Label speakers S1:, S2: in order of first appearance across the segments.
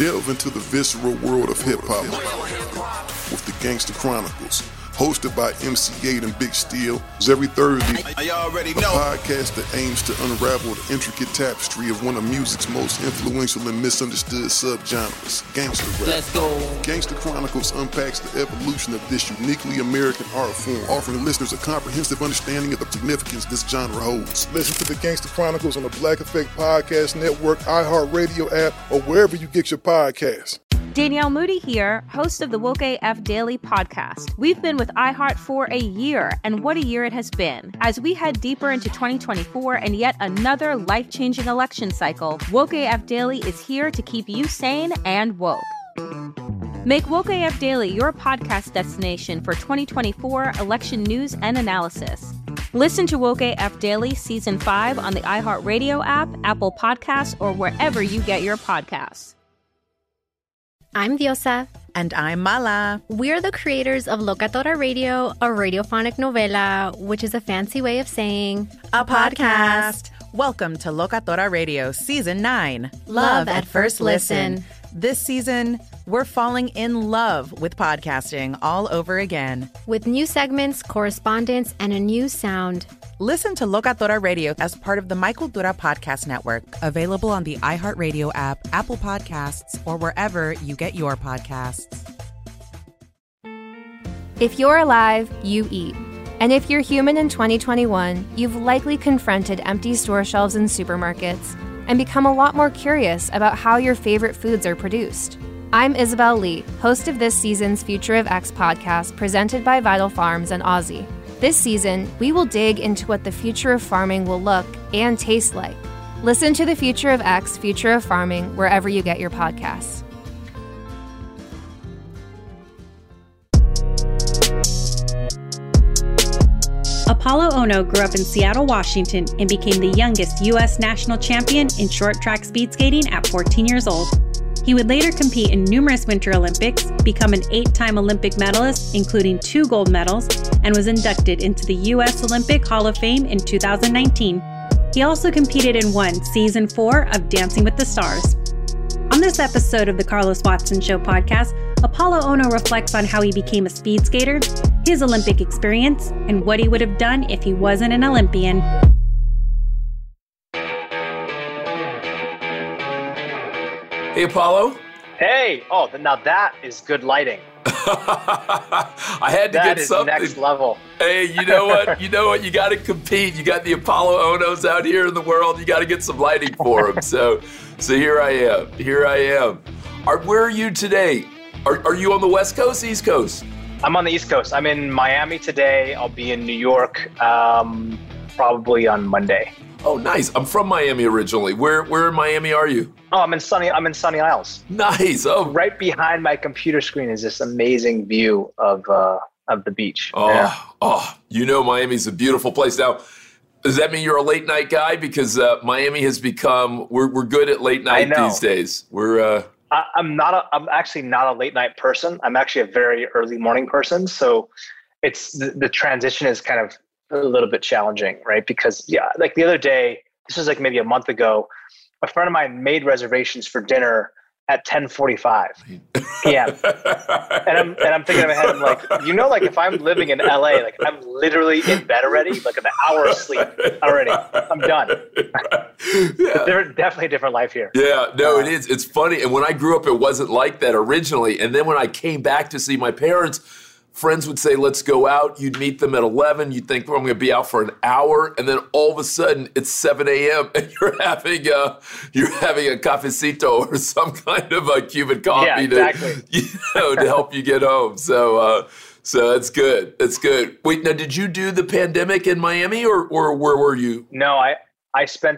S1: Delve into the visceral world of hip-hop with the Gangster Chronicles, hosted by MC8 and Big Steel. Every Thursday, a podcast that aims to unravel the intricate tapestry of one of music's most influential and misunderstood subgenres, gangster rap.
S2: Let's go.
S1: Gangster Chronicles unpacks the evolution of this uniquely American art form, offering listeners a comprehensive understanding of the significance this genre holds. Listen to the Gangster Chronicles on the Black Effect Podcast Network, iHeartRadio app, or wherever you get your podcasts.
S3: Danielle Moody here, host of the Woke AF Daily podcast. We've been with iHeart for a year, and what a year it has been. As we head deeper into 2024 and yet another life-changing election cycle, Woke AF Daily is here to keep you sane and woke. Make Woke AF Daily your podcast destination for 2024 election news and analysis. Listen to Woke AF Daily Season 5 on the iHeartRadio app, Apple Podcasts, or wherever you get your podcasts.
S4: I'm Diosa.
S5: And I'm Mala.
S4: We're the creators of Locatora Radio, a radiophonic novela, which is a fancy way of saying
S5: a podcast. Welcome to Locatora Radio Season 9.
S4: Love at First Listen.
S5: This season, we're falling in love with podcasting all over again.
S4: With new segments, correspondence, and a new sound.
S5: Listen to Locatora Radio as part of the My Cultura Podcast Network, available on the iHeartRadio app, Apple Podcasts, or wherever you get your podcasts.
S6: If you're alive, you eat. And if you're human in 2021, you've likely confronted empty store shelves in supermarkets and become a lot more curious about how your favorite foods are produced. I'm Isabel Lee, host of this season's Future of X podcast presented by Vital Farms and Aussie. This season, we will dig into what the future of farming will look and taste like. Listen to the Future of X, Future of Farming, wherever you get your podcasts.
S7: Apollo Ono grew up in Seattle, Washington, and became the youngest U.S. national champion in short track speed skating at 14 years old. He would later compete in numerous Winter Olympics, become an 8-time Olympic medalist, including 2 gold medals, and was inducted into the U.S. Olympic Hall of Fame in 2019. He also competed and won Season 4 of Dancing with the Stars. On this episode of the Carlos Watson Show podcast, Apollo Ono reflects on how he became a speed skater, his Olympic experience, and what he would have done if he wasn't an Olympian.
S8: Hey, Apollo.
S9: Hey. Oh, now that is good lighting.
S8: I had to
S9: that
S8: get
S9: is
S8: something.
S9: Next level.
S8: Hey, you know what? You got to compete. You got the Apollo Onos out here in the world. You got to get some lighting for them. So here I am. Where are you today? Are you on the West Coast, East Coast?
S9: I'm on the East Coast. I'm in Miami today. I'll be in New York probably on Monday.
S8: Oh, nice. I'm from Miami originally. Where in Miami are you?
S9: Oh, I'm in Sunny Isles.
S8: Nice. Oh,
S9: right behind my computer screen is this amazing view of the beach.
S8: Miami's a beautiful place. Now, does that mean you're a late night guy? Because Miami has become we're good at late night these days.
S9: I'm actually not a late night person. I'm actually a very early morning person. So it's the transition is kind of a little bit challenging, right? Because like the other day, this was like maybe a month ago, a friend of mine made reservations for dinner at 10:45 p.m. and I'm thinking in my head, I'm like, if I'm living in LA, like I'm literally in bed already, like an hour of sleep already. I'm done.
S8: Yeah.
S9: There's definitely a different life here.
S8: Yeah, no, it is. It's funny. And when I grew up, it wasn't like that originally. And then when I came back to see my parents, friends would say, let's go out. You'd meet them at 11. You'd think, well, I'm going to be out for an hour. And then all of a sudden, it's 7 a.m. and you're having a cafecito or some kind of a Cuban coffee to help you get home. So that's good. That's good. Wait, now, did you do the pandemic in Miami or where were you?
S9: No, I spent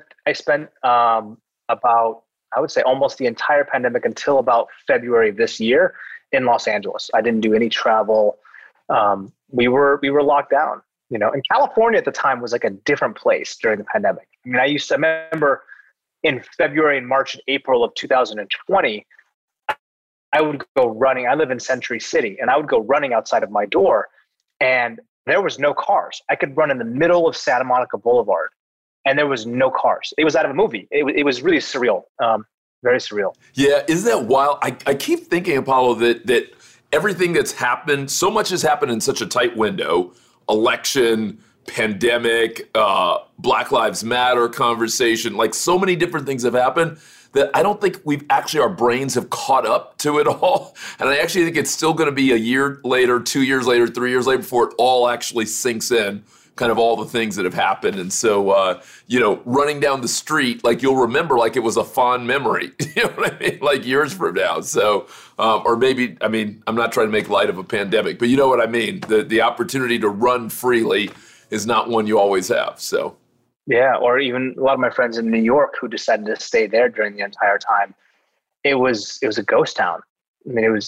S9: about, I would say, almost the entire pandemic until about February of this year in Los Angeles. I didn't do any travel. We were locked down, and California at the time was like a different place during the pandemic. I mean, I remember in February and March and April of 2020, I would go running. I live in Century City, and I would go running outside of my door, and there was no cars. I could run in the middle of Santa Monica Boulevard, and there was no cars. It was out of a movie. It was really surreal. Very surreal.
S8: Yeah, isn't that wild? I keep thinking, Apollo, that everything that's happened, so much has happened in such a tight window, election, pandemic, Black Lives Matter conversation, like so many different things have happened that I don't think our brains have caught up to it all. And I actually think it's still going to be a year later, 2 years later, 3 years later before it all actually sinks in, kind of all the things that have happened. And so, running down the street, like you'll remember like it was a fond memory, you know what I mean? Like years from now. So, or maybe, I'm not trying to make light of a pandemic, but you know what I mean? The opportunity to run freely is not one you always have, so.
S9: Yeah, or even a lot of my friends in New York who decided to stay there during the entire time. It was a ghost town. It's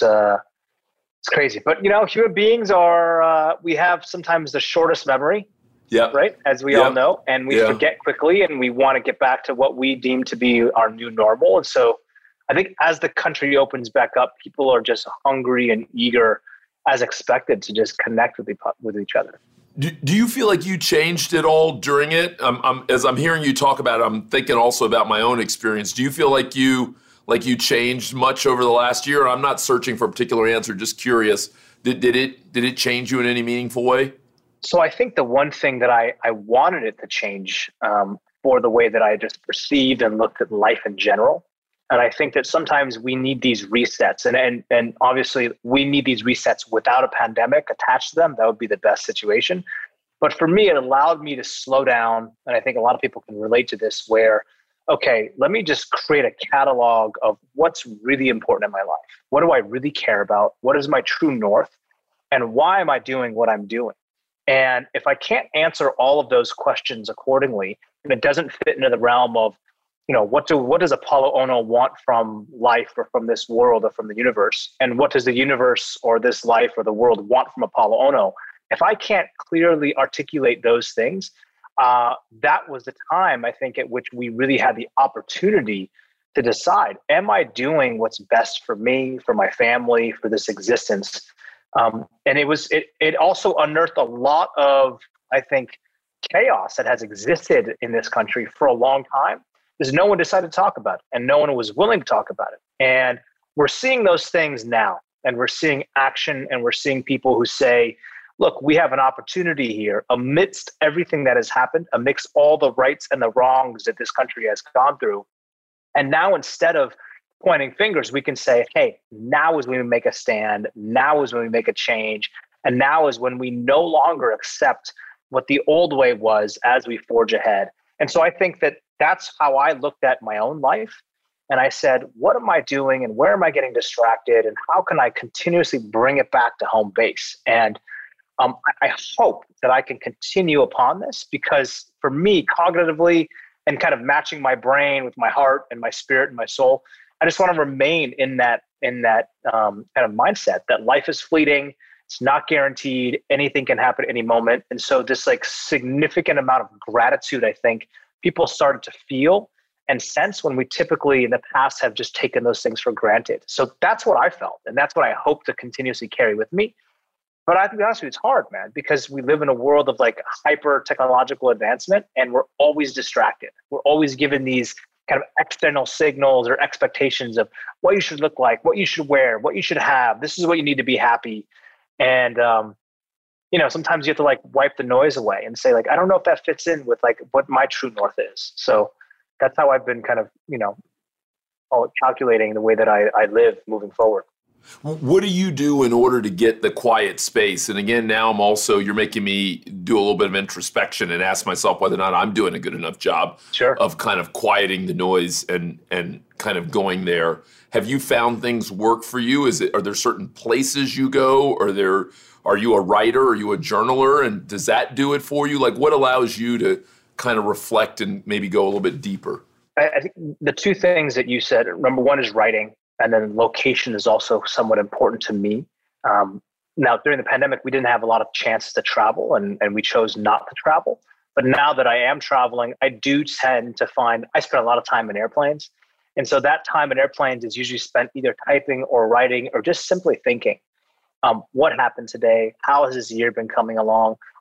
S9: crazy. But, human beings we have sometimes the shortest memory.
S8: Yeah.
S9: Right. As we all know, and we forget quickly, and we want to get back to what we deem to be our new normal. And so I think as the country opens back up, people are just hungry and eager, as expected, to just connect with each other.
S8: Do you feel like you changed it all during it? As I'm hearing you talk about it, I'm thinking also about my own experience. Do you feel like you changed much over the last year? I'm not searching for a particular answer, just curious. Did it change you in any meaningful way?
S9: So I think the one thing that I wanted it to change for the way that I just perceived and looked at life in general. And I think that sometimes we need these resets, and obviously we need these resets without a pandemic attached to them. That would be the best situation. But for me, it allowed me to slow down. And I think a lot of people can relate to this where, okay, let me just create a catalog of what's really important in my life. What do I really care about? What is my true north? And why am I doing what I'm doing? And if I can't answer all of those questions accordingly, and it doesn't fit into the realm of, what does Apollo Ono want from life or from this world or from the universe? And what does the universe or this life or the world want from Apollo Ono? If I can't clearly articulate those things, that was the time, I think, at which we really had the opportunity to decide, am I doing what's best for me, for my family, for this existence? And it also unearthed a lot of, I think, chaos that has existed in this country for a long time. Because no one decided to talk about it, and no one was willing to talk about it. And we're seeing those things now, and we're seeing action, and we're seeing people who say, look, we have an opportunity here amidst everything that has happened, amidst all the rights and the wrongs that this country has gone through. And now instead of pointing fingers, we can say, hey, now is when we make a stand, now is when we make a change, and now is when we no longer accept what the old way was as we forge ahead. And so I think that that's how I looked at my own life. And I said, what am I doing and where am I getting distracted? And how can I continuously bring it back to home base? And I hope that I can continue upon this, because for me, cognitively and kind of matching my brain with my heart and my spirit and my soul, I just want to remain in that kind of mindset that life is fleeting. It's not guaranteed. Anything can happen at any moment. And so this significant amount of gratitude, I think, people started to feel and sense when we typically in the past have just taken those things for granted. So that's what I felt. And that's what I hope to continuously carry with me. But I have to be honest with you, it's hard, man, because we live in a world of hyper technological advancement, and we're always distracted. We're always given these kind of external signals or expectations of what you should look like, what you should wear, what you should have. This is what you need to be happy. And, sometimes you have to wipe the noise away and say, I don't know if that fits in with what my true north is. So that's how I've been kind of, calculating the way that I live moving forward.
S8: What do you do in order to get the quiet space? And again, now you're making me do a little bit of introspection and ask myself whether or not I'm doing a good enough job of kind of quieting the noise and kind of going there. Have you found things work for you? Are there certain places you go? Are you a writer? Are you a journaler? And does that do it for you? What allows you to kind of reflect and maybe go a little bit deeper?
S9: I think the two things that you said, number one is writing, and then location is also somewhat important to me. Now, during the pandemic, we didn't have a lot of chances to travel, and we chose not to travel. But now that I am traveling, I do tend to I spend a lot of time in airplanes. And so that time in airplanes is usually spent either typing or writing or just simply thinking. What happened today? How has this year been coming along?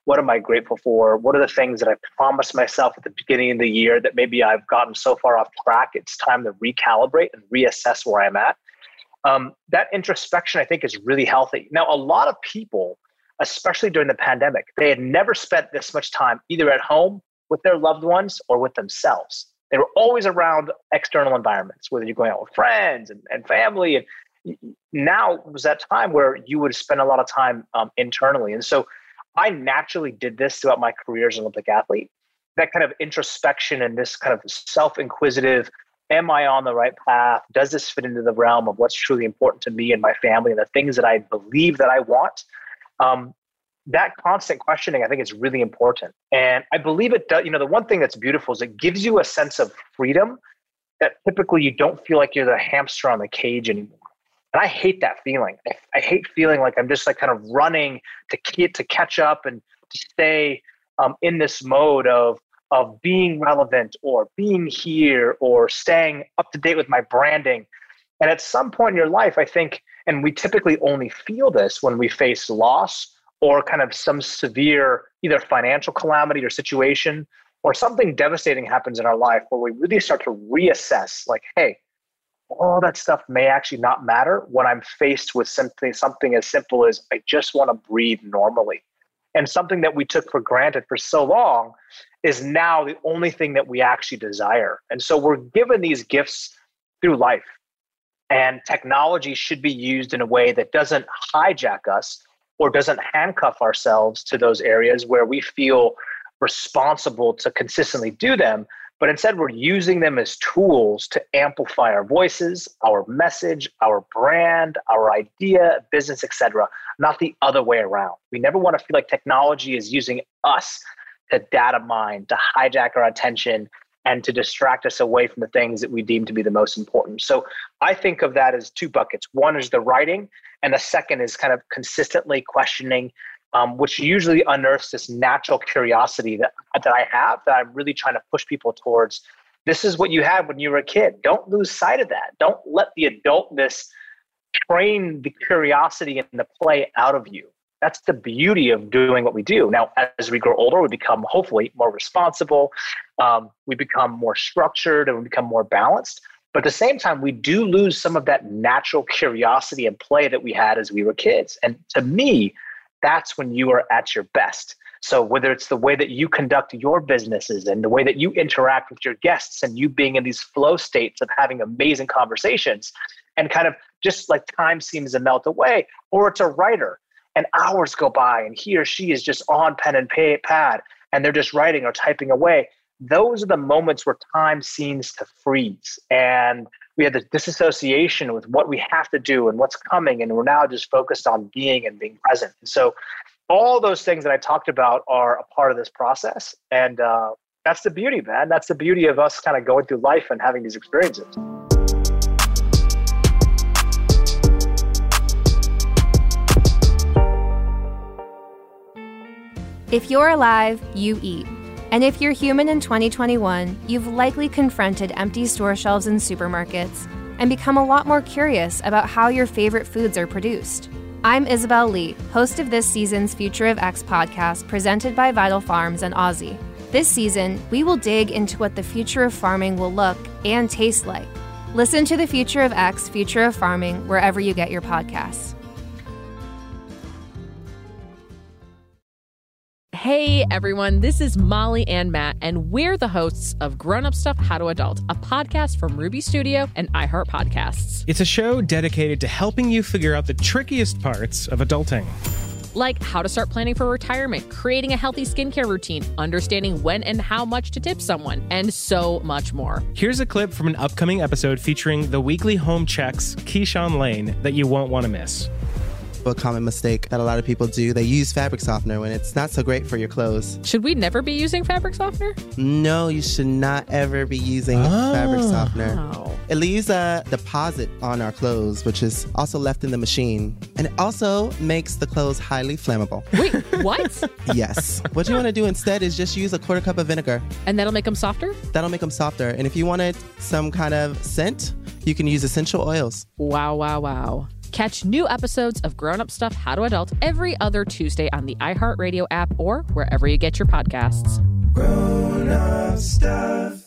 S9: What am I grateful for? What are the things that I promised myself at the beginning of the year that maybe I've gotten so far off track, it's time to recalibrate and reassess where I'm at. That introspection, I think, is really healthy. Now, a lot of people, especially during the pandemic, they had never spent this much time either at home with their loved ones or with themselves. They were always around external environments, whether you're going out with friends and family. And now was that time where you would spend a lot of time internally. And so I naturally did this throughout my career as an Olympic athlete. That kind of introspection and this kind of self-inquisitive, am I on the right path? Does this fit into the realm of what's truly important to me and my family and the things that I believe that I want? That constant questioning, I think, is really important. And I believe it does. The one thing that's beautiful is it gives you a sense of freedom that typically you don't feel like you're the hamster on the cage anymore. And I hate that feeling. I hate feeling like I'm just like kind of running to catch up and to stay in this mode of being relevant or being here or staying up to date with my branding. And at some point in your life, I think, and we typically only feel this when we face loss or kind of some severe either financial calamity or situation or something devastating happens in our life where we really start to reassess like, hey, all that stuff may actually not matter when I'm faced with something as simple as I just want to breathe normally. And something that we took for granted for so long is now the only thing that we actually desire. And so we're given these gifts through life. And technology should be used in a way that doesn't hijack us or doesn't handcuff ourselves to those areas where we feel responsible to consistently do them. But instead, we're using them as tools to amplify our voices, our message, our brand, our idea, business, etc., not the other way around. We never want to feel like technology is using us to data mine, to hijack our attention, and to distract us away from the things that we deem to be the most important. So I think of that as two buckets. One is the writing, and the second is kind of consistently questioning, which usually unearths this natural curiosity that I have, that I'm really trying to push people towards. This is what you had when you were a kid. Don't lose sight of that. Don't let the adultness train the curiosity and the play out of you. That's the beauty of doing what we do. Now, as we grow older, we become hopefully more responsible. We become more structured and we become more balanced. But at the same time, we do lose some of that natural curiosity and play that we had as we were kids. And to me, that's when you are at your best. So whether it's the way that you conduct your businesses and the way that you interact with your guests and you being in these flow states of having amazing conversations and kind of just like time seems to melt away, or it's a writer and hours go by and he or she is just on pen and pad and they're just writing or typing away. Those are the moments where time seems to freeze and we have this disassociation with what we have to do and what's coming. And we're now just focused on being and being present. And so all those things that I talked about are a part of this process. And that's the beauty, man. That's the beauty of us kind of going through life and having these experiences.
S6: If you're alive, you eat. And if you're human in 2021, you've likely confronted empty store shelves in supermarkets and become a lot more curious about how your favorite foods are produced. I'm Isabel Lee, host of this season's Future of X podcast presented by Vital Farms and Aussie. This season, we will dig into what the future of farming will look and taste like. Listen to the Future of X, Future of Farming, wherever you get your podcasts.
S2: Hey everyone, this is Molly and Matt, and we're the hosts of Grown Up Stuff How to Adult, a podcast from Ruby Studio and iHeart Podcasts.
S10: It's a show dedicated to helping you figure out the trickiest parts of adulting.
S2: Like how to start planning for retirement, creating a healthy skincare routine, understanding when and how much to tip someone, and so much more.
S10: Here's a clip from an upcoming episode featuring the weekly home checks, Keyshawn Lane, that you won't want to miss.
S11: A common mistake that a lot of people do, they use fabric softener when it's not so great for your clothes.
S2: Should we never be using fabric softener?
S11: No, you should not ever be using fabric softener. It leaves a deposit on our clothes, which is also left in the machine. And it also makes the clothes highly flammable.
S2: Wait, what?
S11: Yes. What you want to do instead is just use a 1/4 cup of vinegar.
S2: And that'll make them softer?
S11: That'll make them softer. And if you wanted some kind of scent, you can use essential oils.
S2: Wow, wow, wow. Catch new episodes of Grown Up Stuff How to Adult every other Tuesday on the iHeartRadio app or wherever you get your podcasts.
S12: Grown Up Stuff.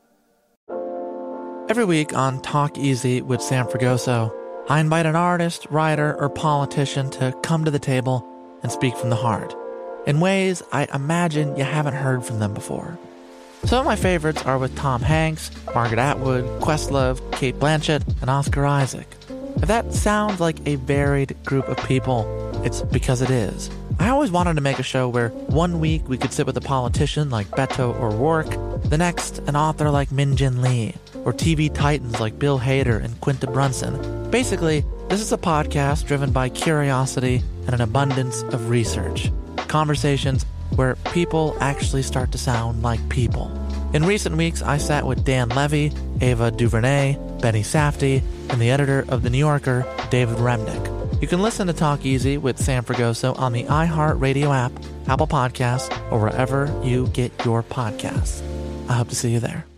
S13: Every week on Talk Easy with Sam Fragoso, I invite an artist, writer, or politician to come to the table and speak from the heart in ways I imagine you haven't heard from them before. Some of my favorites are with Tom Hanks, Margaret Atwood, Questlove, Cate Blanchett, and Oscar Isaac. If that sounds like a varied group of people, it's because it is. I always wanted to make a show where one week we could sit with a politician like Beto O'Rourke, the next an author like Min Jin Lee, or TV titans like Bill Hader and Quinta Brunson. Basically, this is a podcast driven by curiosity and an abundance of research. Conversations where people actually start to sound like people. In recent weeks, I sat with Dan Levy, Ava DuVernay, Benny Safdie, and the editor of The New Yorker, David Remnick. You can listen to Talk Easy with Sam Fragoso on the iHeartRadio app, Apple Podcasts, or wherever you get your podcasts. I hope to see you there.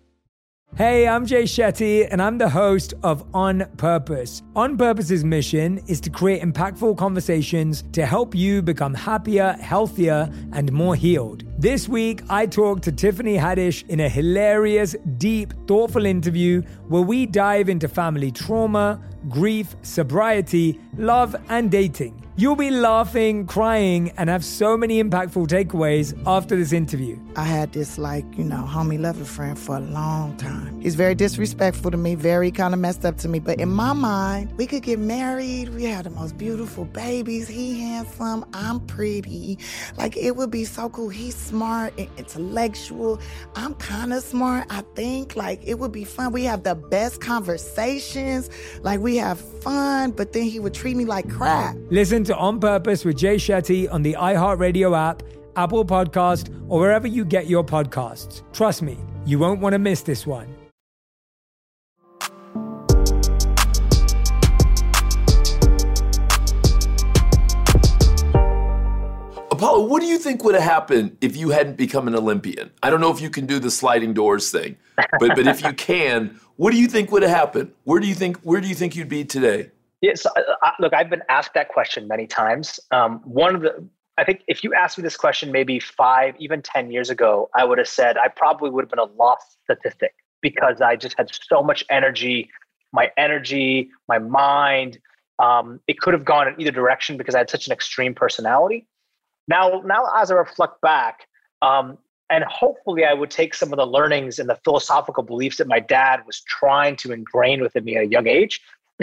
S14: Hey, I'm Jay Shetty, and I'm the host of On Purpose. On Purpose's mission is to create impactful conversations to help you become happier, healthier, and more healed. This week, I talked to Tiffany Haddish in a hilarious, deep, thoughtful interview where we dive into family trauma, grief, sobriety, love, and dating. You'll be laughing, crying, and have so many impactful takeaways after this interview.
S15: I had this, homie lover friend for a long time. He's very disrespectful to me, very kind of messed up to me. But in my mind, we could get married. We have the most beautiful babies. He handsome. I'm pretty. It would be so cool. He's smart and intellectual. I'm kind of smart, I think. It would be fun. We have the best conversations. We have fun, but then he would treat me like crap.
S14: Listen to On Purpose with Jay Shetty on the iHeartRadio app, Apple Podcast, or wherever you get your podcasts. Trust me, you won't want to miss this one.
S8: Apollo, what do you think would have happened if you hadn't become an Olympian? I don't know if you can do the sliding doors thing, but if you can, what do you think would have happened? Where do you think you'd be today?
S9: Yeah, so, look, I've been asked that question many times. I think if you asked me this question maybe 5, even 10 years ago, I would have said I probably would have been a lost statistic because I just had so much energy, my mind. It could have gone in either direction because I had such an extreme personality. Now as I reflect back, and hopefully I would take some of the learnings and the philosophical beliefs that my dad was trying to ingrain within me at a young age.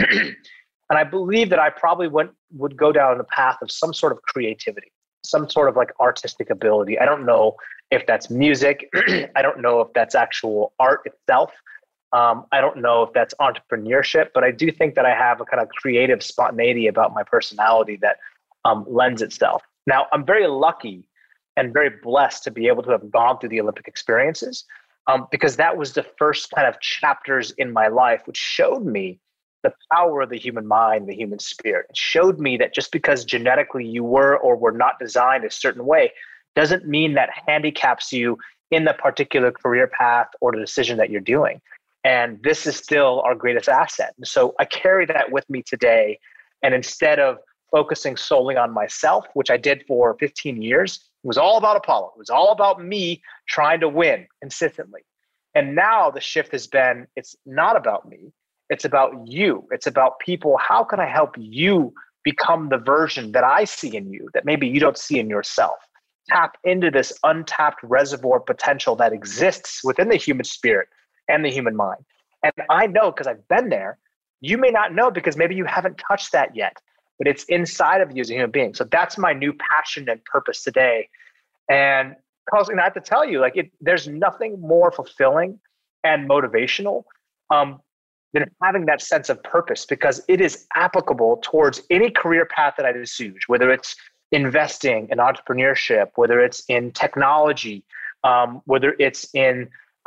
S9: And I believe that I probably would go down the path of some sort of creativity, some sort of artistic ability. I don't know if that's music. I don't know if that's actual art itself. I don't know if that's entrepreneurship, but I do think that I have a kind of creative spontaneity about my personality that lends itself. Now, I'm very lucky and very blessed to be able to have gone through the Olympic experiences because that was the first kind of chapters in my life, which showed me the power of the human mind, the human spirit. It showed me that just because genetically you were or were not designed a certain way doesn't mean that handicaps you in the particular career path or the decision that you're doing. And this is still our greatest asset. And so I carry that with me today. And instead of focusing solely on myself, which I did for 15 years, it was all about Apollo. It was all about me trying to win consistently. And now the shift has been, it's not about me. It's about you. It's about people. How can I help you become the version that I see in you that maybe you don't see in yourself? Tap into this untapped reservoir potential that exists within the human spirit and the human mind. And I know because I've been there. You may not know because maybe you haven't touched that yet, but it's inside of you as a human being. So that's my new passion and purpose today. And I have to tell you, there's nothing more fulfilling and motivational than having that sense of purpose, because it is applicable towards any career path that I pursue, whether it's investing in entrepreneurship, whether it's in technology, whether it's in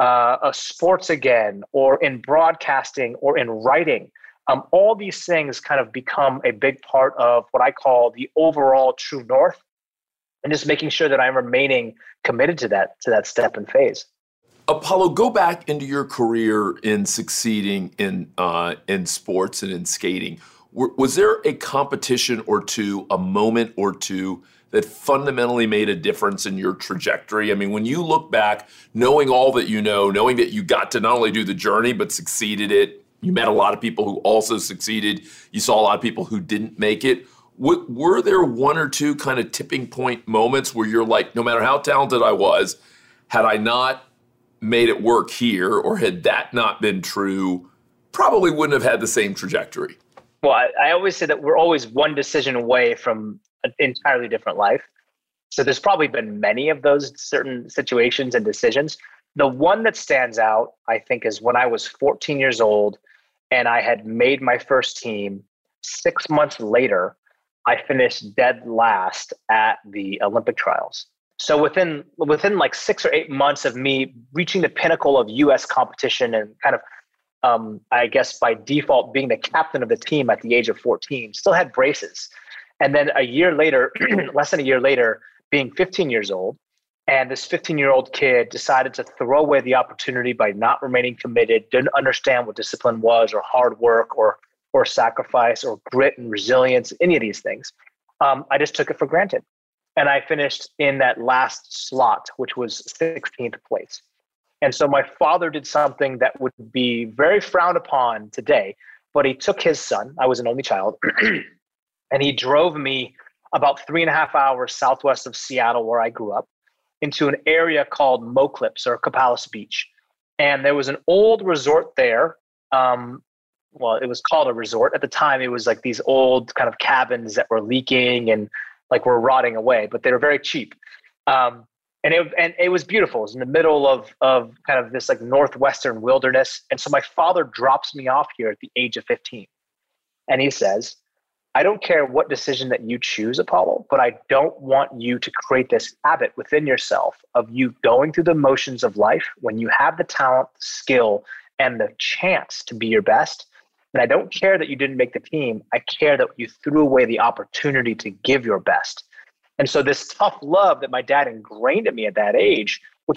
S9: sports again, or in broadcasting, or in writing. All these things kind of become a big part of what I call the overall true north, and just making sure that I'm remaining committed to that step and phase.
S8: Apollo, go back into your career in succeeding in sports and in skating. Was there a competition or two, a moment or two that fundamentally made a difference in your trajectory? I mean, when you look back, knowing all that you know, knowing that you got to not only do the journey, but succeeded it, you met a lot of people who also succeeded, you saw a lot of people who didn't make it. Were there one or two kind of tipping point moments where you're like, no matter how talented I was, had I not made it work here, or had that not been true, probably wouldn't have had the same trajectory?
S9: Well, I always say that we're always one decision away from an entirely different life. So there's probably been many of those certain situations and decisions. The one that stands out, I think, is when I was 14 years old and I had made my first team. 6 months later, I finished dead last at the Olympic trials. So within like 6 or 8 months of me reaching the pinnacle of US competition and kind of, I guess by default, being the captain of the team at the age of 14, still had braces. And then a year later, less than a year later, being 15 years old, and this 15-year-old kid decided to throw away the opportunity by not remaining committed, didn't understand what discipline was, or hard work, or sacrifice, or grit and resilience, any of these things. I just took it for granted. And I finished in that last slot, which was 16th place. And so my father did something that would be very frowned upon today, but he took his son, I was an only child, and he drove me about 3.5 hours southwest of Seattle, where I grew up, into an area called Moclips, or Copalis Beach. And there was an old resort there. Well, it was called a resort. At the time, it was like these old kind of cabins that were leaking and like were rotting away, but they were very cheap. And it was beautiful. It was in the middle of kind of this like northwestern wilderness. And so my father drops me off here at the age of 15. And he says, I don't care what decision that you choose, Apollo, but I don't want you to create this habit within yourself of you going through the motions of life when you have the talent, skill, and the chance to be your best. And I don't care that you didn't make the team. I care that you threw away the opportunity to give your best. And so this tough love that my dad ingrained in me at that age, which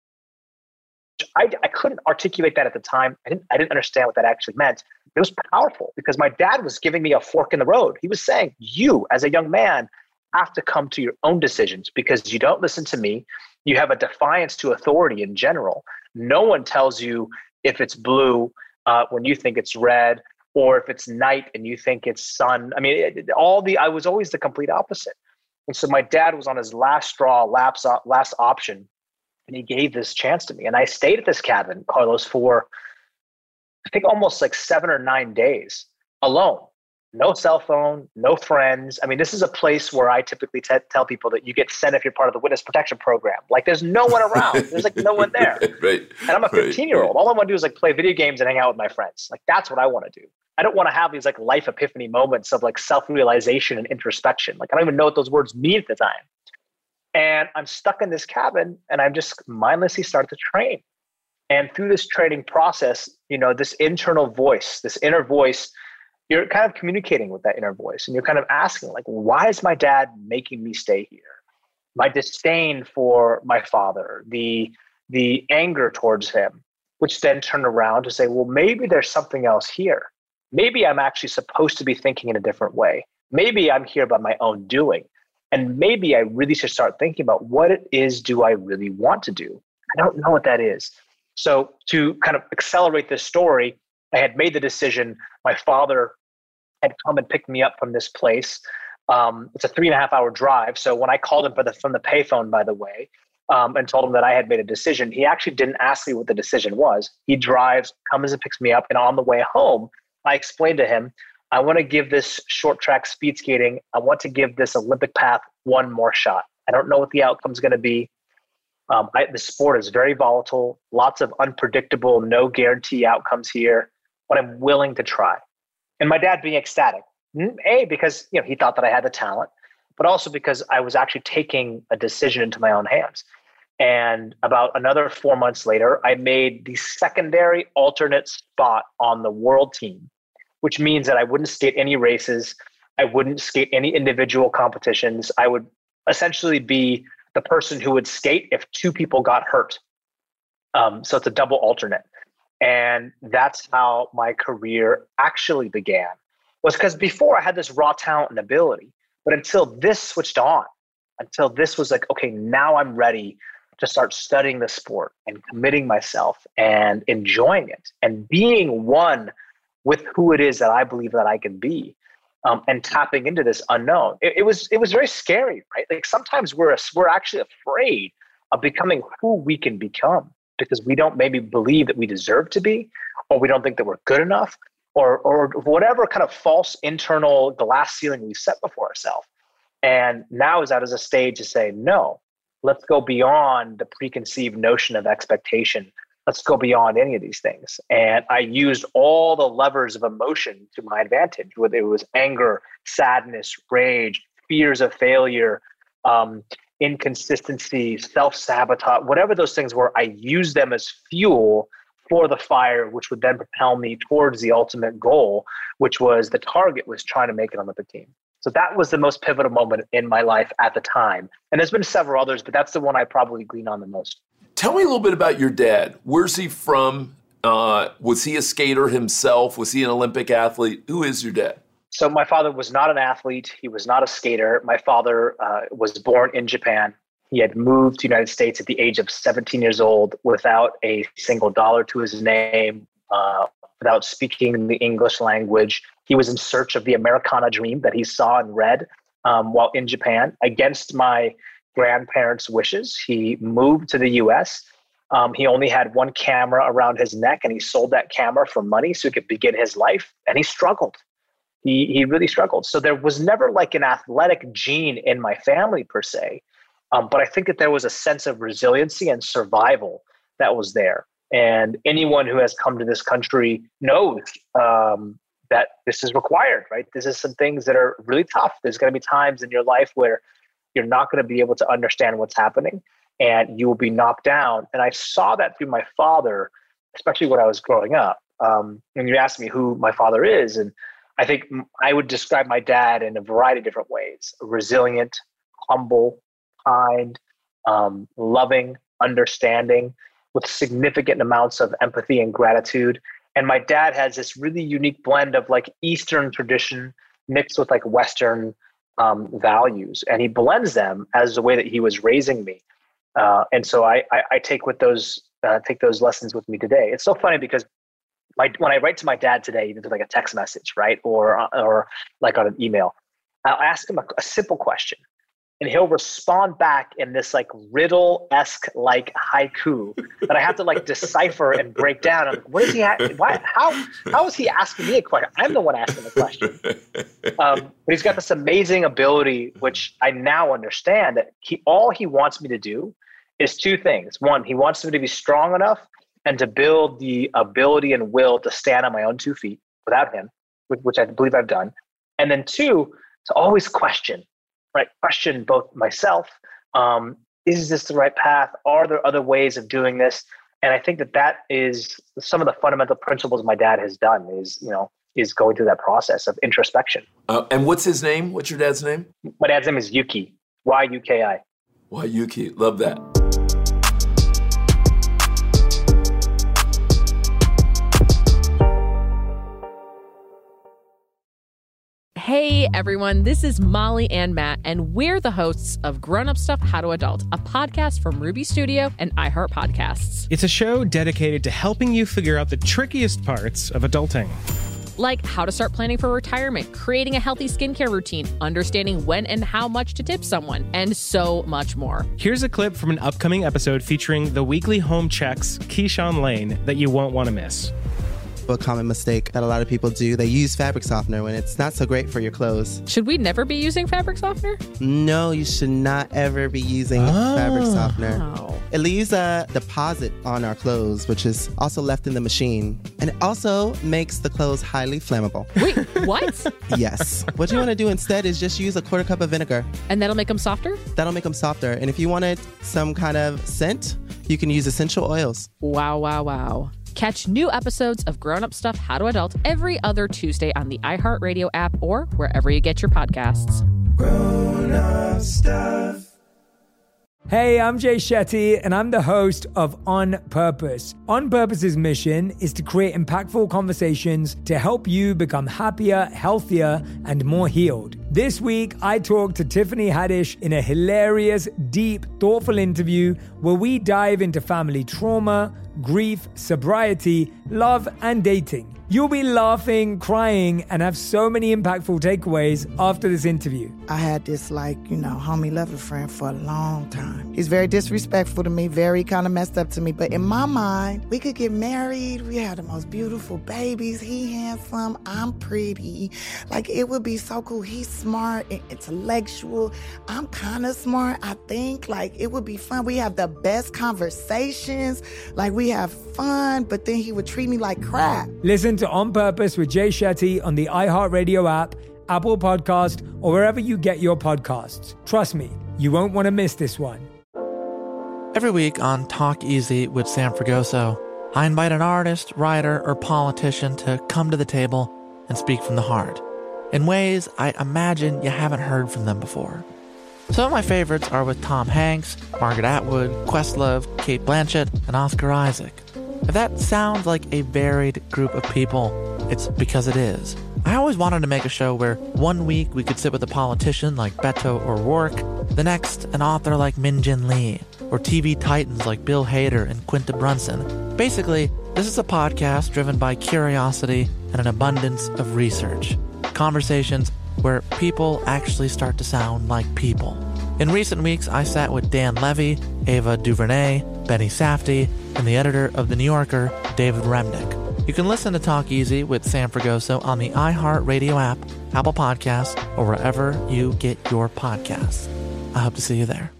S9: I couldn't articulate that at the time. I didn't understand what that actually meant. It was powerful because my dad was giving me a fork in the road. He was saying, you as a young man have to come to your own decisions because you don't listen to me. You have a defiance to authority in general. No one tells you if it's blue when you think it's red, or if it's night and you think it's sun. I mean, I was always the complete opposite. And so my dad was on his last straw, last option, and he gave this chance to me. And I stayed at this cabin, Carlos, for I think almost like 7 or 9 days alone. No cell phone, no friends. I mean, this is a place where I typically tell people that you get sent if you're part of the witness protection program. Like there's no one around. There's like no one there.
S8: Right.
S9: And I'm a 15-year-old. All I want to do is like play video games and hang out with my friends. Like that's what I want to do. I don't want to have these like life epiphany moments of like self-realization and introspection. Like I don't even know what those words mean at the time. And I'm stuck in this cabin and I'm just mindlessly started to train. And through this training process, you know, this internal voice, this inner voice, you're kind of communicating with that inner voice and you're kind of asking like, why is my dad making me stay here? My disdain for my father, the anger towards him, which then turned around to say, well, maybe there's something else here. Maybe I'm actually supposed to be thinking in a different way. Maybe I'm here by my own doing. And maybe I really should start thinking about what it is do I really want to do? I don't know what that is. So to kind of accelerate this story, I had made the decision. My father had come and picked me up from this place. It's a 3.5-hour drive. So when I called him from the payphone, by the way, and told him that I had made a decision, he actually didn't ask me what the decision was. He drives, comes and picks me up. And on the way home, I explained to him, I want to give this short track speed skating, I want to give this Olympic path one more shot. I don't know what the outcome is going to be. The sport is very volatile, lots of unpredictable, no guarantee outcomes here, but I'm willing to try. And my dad being ecstatic, because he thought that I had the talent, but also because I was actually taking a decision into my own hands. And about another 4 months later, I made the secondary alternate spot on the world team, which means that I wouldn't skate any races. I wouldn't skate any individual competitions. I would essentially be the person who would skate if 2 people got hurt. So it's a double alternate. And that's how my career actually began. was because before I had this raw talent and ability, but until this switched on, until this was like, okay, now I'm ready to start studying the sport and committing myself and enjoying it and being one with who it is that I believe that I can be, and tapping into this unknown. It was very scary, right? Like sometimes we're actually afraid of becoming who we can become because we don't maybe believe that we deserve to be, or we don't think that we're good enough, or whatever kind of false internal glass ceiling we set before ourselves. And now is out as a stage to say, no, let's go beyond the preconceived notion of expectation. Let's go beyond any of these things. And I used all the levers of emotion to my advantage, whether it was anger, sadness, rage, fears of failure, inconsistency, self-sabotage, whatever those things were, I used them as fuel for the fire, which would then propel me towards the ultimate goal, which was the target was trying to make an Olympic team. So that was the most pivotal moment in my life at the time. And there's been several others, but that's the one I probably glean on the most.
S8: Tell me a little bit about your dad. Where's he from? Was he a skater himself? Was he an Olympic athlete? Who is your dad?
S9: So my father was not an athlete. He was not a skater. My father was born in Japan. He had moved to the United States at the age of 17 years old without a single dollar to his name, without speaking the English language. He was in search of the Americana dream that he saw and read while in Japan. Against my grandparents' wishes, he moved to the U.S. He only had one camera around his neck, and he sold that camera for money so he could begin his life. And he struggled. He really struggled. So there was never like an athletic gene in my family per se. But I think that there was a sense of resiliency and survival that was there. And anyone who has come to this country knows that this is required, right? This is some things that are really tough. There's going to be times in your life where you're not going to be able to understand what's happening and you will be knocked down. And I saw that through my father, especially when I was growing up. And you asked me who my father is. And I think I would describe my dad in a variety of different ways: resilient, humble, kind, loving, understanding, with significant amounts of empathy and gratitude. And my dad has this really unique blend of like Eastern tradition mixed with like Western values. And he blends them as the way that he was raising me. And so I take those lessons with me today. It's so funny because when I write to my dad today, even like a text message, right? Or like on an email, I'll ask him a simple question. And he'll respond back in this like riddle-esque like haiku that I have to like decipher and break down. I'm like, what is he? How is he asking me a question? I'm the one asking the question. But he's got this amazing ability, which I now understand that all he wants me to do is two things. One, he wants me to be strong enough and to build the ability and will to stand on my own 2 feet without him, which I believe I've done. And then two, to always question. Right? Question both myself. Is this the right path? Are there other ways of doing this? And I think that is some of the fundamental principles my dad has done is going through that process of introspection.
S8: And what's his name? What's your dad's name?
S9: My dad's name is Yuki. Y-U-K-I.
S8: Y-U-K. Love that.
S2: Hey everyone, this is Molly and Matt, and we're the hosts of Grown Up Stuff How to Adult, a podcast from Ruby Studio and iHeart Podcasts.
S10: It's a show dedicated to helping you figure out the trickiest parts of adulting.
S2: Like how to start planning for retirement, creating a healthy skincare routine, understanding when and how much to tip someone, and so much more.
S10: Here's a clip from an upcoming episode featuring the weekly home checks, Keyshawn Lane, that you won't want to miss.
S11: A common mistake that a lot of people do, they use fabric softener when it's not so great for your clothes.
S2: Should we never be using fabric softener?
S11: No, you should not ever be using fabric softener. It leaves a deposit on our clothes, which is also left in the machine. And it also makes the clothes highly flammable.
S2: Wait, what?
S11: Yes. What you want to do instead is just use a 1/4 cup of vinegar.
S2: And that'll make them softer?
S11: That'll make them softer. And if you wanted some kind of scent, you can use essential oils.
S2: Wow, wow, wow. Catch new episodes of Grown Up Stuff How to Adult every other Tuesday on the iHeartRadio app or wherever you get your podcasts.
S12: Grown Up Stuff.
S14: Hey, I'm Jay Shetty, and I'm the host of On Purpose. On Purpose's mission is to create impactful conversations to help you become happier, healthier, and more healed. This week, I talked to Tiffany Haddish in a hilarious, deep, thoughtful interview where we dive into family trauma, grief, sobriety, love, and dating. You'll be laughing, crying, and have so many impactful takeaways after this interview.
S15: I had this, homie lover friend for a long time. He's very disrespectful to me, very kind of messed up to me. But in my mind, we could get married. We had the most beautiful babies. He handsome. I'm pretty. It would be so cool. He's smart and intellectual. I'm kind of smart, I think. It would be fun. We have the best conversations. We have fun. But then he would treat me like crap.
S14: Listen to On Purpose with Jay Shetty on the iHeartRadio app, Apple Podcast, or wherever you get your podcasts. Trust me, you won't want to miss this one.
S13: Every week on Talk Easy with Sam Fragoso, I invite an artist, writer, or politician to come to the table and speak from the heart in ways I imagine you haven't heard from them before. Some of my favorites are with Tom Hanks, Margaret Atwood, Questlove, Cate Blanchett, and Oscar Isaac. If that sounds like a varied group of people, it's because it is. I always wanted to make a show where one week we could sit with a politician like Beto O'Rourke, the next an author like Min Jin Lee, or TV titans like Bill Hader and Quinta Brunson. Basically, this is a podcast driven by curiosity and an abundance of research. Conversations where people actually start to sound like people. In recent weeks, I sat with Dan Levy, Ava DuVernay, Benny Safdie, and the editor of The New Yorker, David Remnick. You can listen to Talk Easy with Sam Fragoso on the iHeartRadio app, Apple Podcasts, or wherever you get your podcasts. I hope to see you there.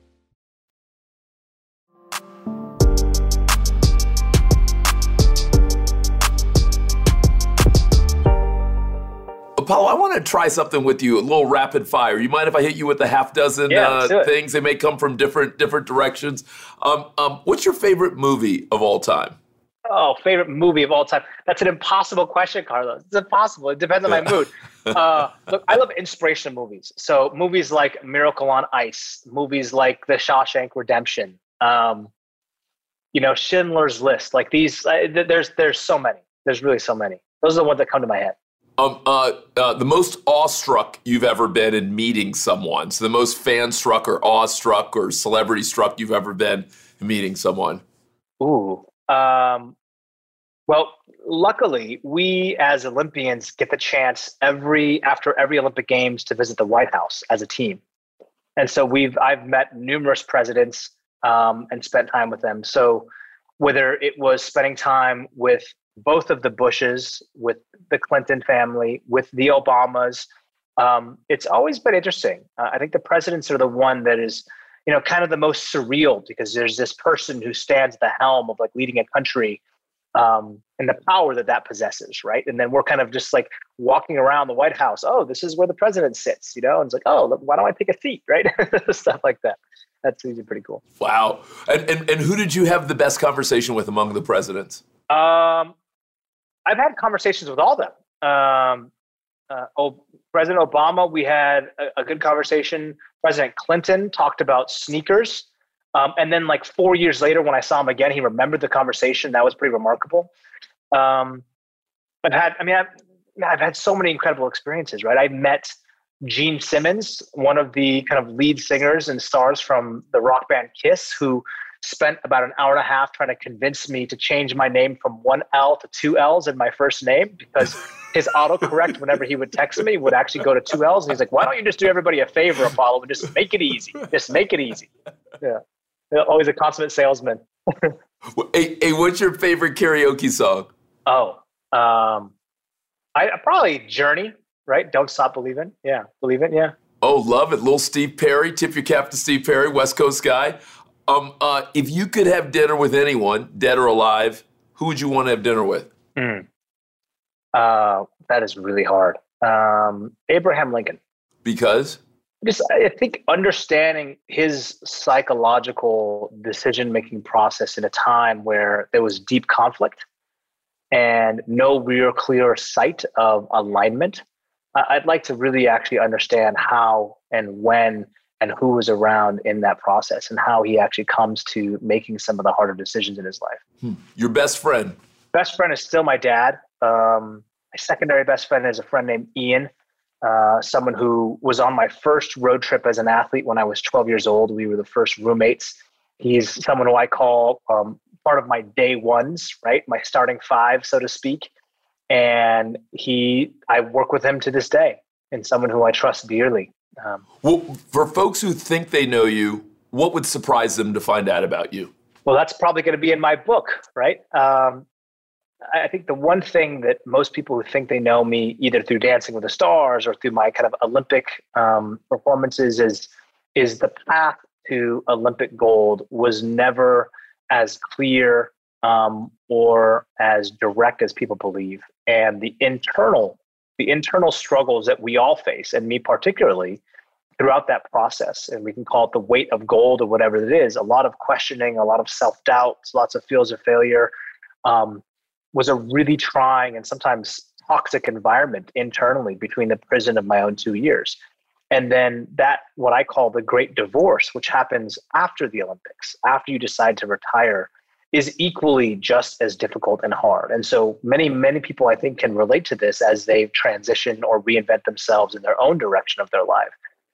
S8: Apollo, I want to try something with you, a little rapid fire. You mind if I hit you with a half dozen things? They may come from different directions. What's your favorite movie of all time?
S9: Oh, favorite movie of all time. That's an impossible question, Carlos. It's impossible. It depends on my mood. Look, I love inspirational movies. So movies like Miracle on Ice, movies like The Shawshank Redemption, Schindler's List. These, there's so many. There's really so many. Those are the ones that come to my head.
S8: The most awestruck you've ever been in meeting someone. So the most fan-struck or awestruck or celebrity-struck you've ever been in meeting someone.
S9: Ooh. Well, luckily, we as Olympians get the chance after every Olympic Games to visit the White House as a team. And so I've met numerous presidents and spent time with them. So whether it was spending time with both of the Bushes, with the Clinton family, with the Obamas, it's always been interesting. I think the presidents are the one that is, kind of the most surreal, because there's this person who stands at the helm of leading a country, and the power that possesses, right? And then we're kind of just walking around the White House. Oh, this is where the president sits, and it's oh, why don't I take a seat, right? Stuff like that. That's usually pretty cool.
S8: Wow. And who did you have the best conversation with among the presidents?
S9: I've had conversations with all of them. President Obama, we had a good conversation. President Clinton talked about sneakers. And then 4 years later, when I saw him again, he remembered the conversation. That was pretty remarkable. I've had so many incredible experiences, right? I met Gene Simmons, one of the kind of lead singers and stars from the rock band Kiss, who spent about an hour and a half trying to convince me to change my name from one L to two L's in my first name, because his autocorrect, whenever he would text me, would actually go to two L's. And he's like, why don't you just do everybody a favor, Apollo, and just make it easy. Just make it easy. Yeah. Always a consummate salesman.
S8: Hey, what's your favorite karaoke song?
S9: I probably Journey, right? Don't Stop Believing. Yeah. Believe It. Yeah.
S8: Oh, love it. Little Steve Perry. Tip your cap to Steve Perry, West Coast guy. If you could have dinner with anyone, dead or alive, who would you want to have dinner with?
S9: That is really hard. Abraham Lincoln.
S8: Because?
S9: I think understanding his psychological decision-making process in a time where there was deep conflict and no real clear sight of alignment. I'd like to really actually understand how and when and who was around in that process and how he actually comes to making some of the harder decisions in his life.
S8: Your best friend?
S9: Best friend is still my dad. My secondary best friend is a friend named Ian, someone who was on my first road trip as an athlete when I was 12 years old. We were the first roommates. He's someone who I call part of my day ones, right? My starting five, so to speak. And I work with him to this day, and someone who I trust dearly.
S8: Well, for folks who think they know you, what would surprise them to find out about you?
S9: Well, that's probably going to be in my book, right? I think the one thing that most people who think they know me, either through Dancing with the Stars or through my kind of Olympic performances, is the path to Olympic gold was never as clear or as direct as people believe. And the internal struggles that we all face, and me particularly, throughout that process, and we can call it the weight of gold or whatever it is, a lot of questioning, a lot of self-doubt, lots of feels of failure, was a really trying and sometimes toxic environment internally between the prison of my own 2 years. And then that, what I call the great divorce, which happens after the Olympics, after you decide to retire, is equally just as difficult and hard. And so many, many people, I think, can relate to this as they transition or reinvent themselves in their own direction of their life.